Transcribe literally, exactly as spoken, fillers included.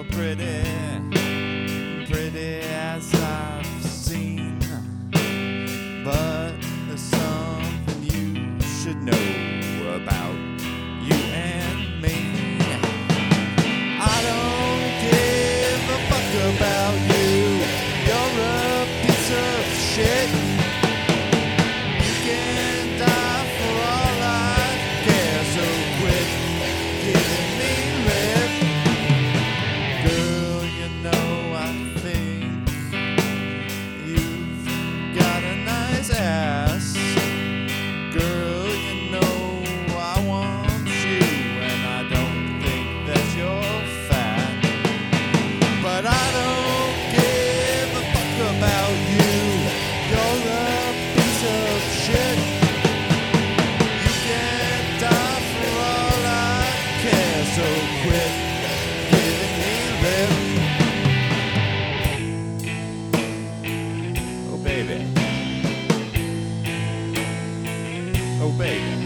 so pretty, pretty as I've seen. But there's something you should know about you and me. I don't give a fuck about you. You're a piece of shit. You can die for all I care, so quit giving me lip. Girl, you know I think you've got a nice ass. Girl, you know I want you, and I don't think that you're fat. But I don't give a fuck about you. You're a piece of shit. You can't die for all I care, so quit giving me lip. Oh baby. Oh baby.